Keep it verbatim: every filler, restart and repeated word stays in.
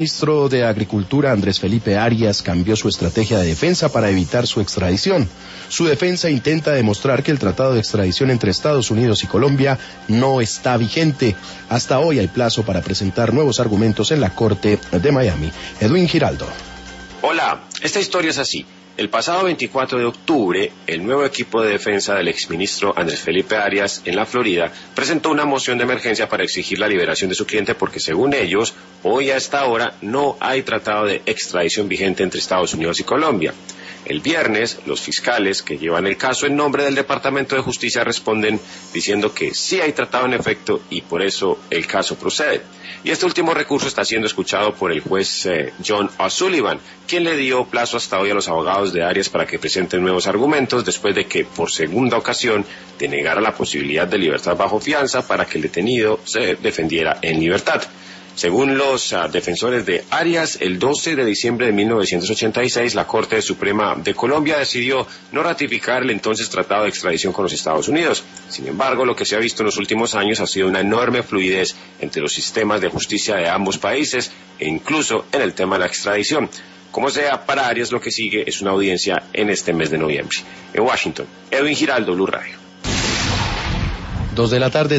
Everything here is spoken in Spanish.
El ministro de Agricultura, Andrés Felipe Arias, cambió su estrategia de defensa para evitar su extradición. Su defensa intenta demostrar que el tratado de extradición entre Estados Unidos y Colombia no está vigente. Hasta hoy hay plazo para presentar nuevos argumentos en la Corte de Miami. Edwin Giraldo. Hola, esta historia es así. El pasado veinticuatro de octubre, el nuevo equipo de defensa del exministro Andrés Felipe Arias en la Florida presentó una moción de emergencia para exigir la liberación de su cliente porque, según ellos, hoy a esta hora no hay tratado de extradición vigente entre Estados Unidos y Colombia. El viernes, los fiscales que llevan el caso en nombre del Departamento de Justicia responden diciendo que sí hay tratado en efecto y por eso el caso procede. Y este último recurso está siendo escuchado por el juez eh, John O'Sullivan, quien le dio plazo hasta hoy a los abogados de Arias para que presenten nuevos argumentos después de que, por segunda ocasión, denegara la posibilidad de libertad bajo fianza para que el detenido se defendiera en libertad. Según los uh, defensores de Arias, el doce de diciembre de mil novecientos ochenta y seis, la Corte Suprema de Colombia decidió no ratificar el entonces tratado de extradición con los Estados Unidos. Sin embargo, lo que se ha visto en los últimos años ha sido una enorme fluidez entre los sistemas de justicia de ambos países e incluso en el tema de la extradición. Como sea, para Arias lo que sigue es una audiencia en este mes de noviembre. En Washington, Edwin Giraldo, Blue Radio. Dos de la tarde.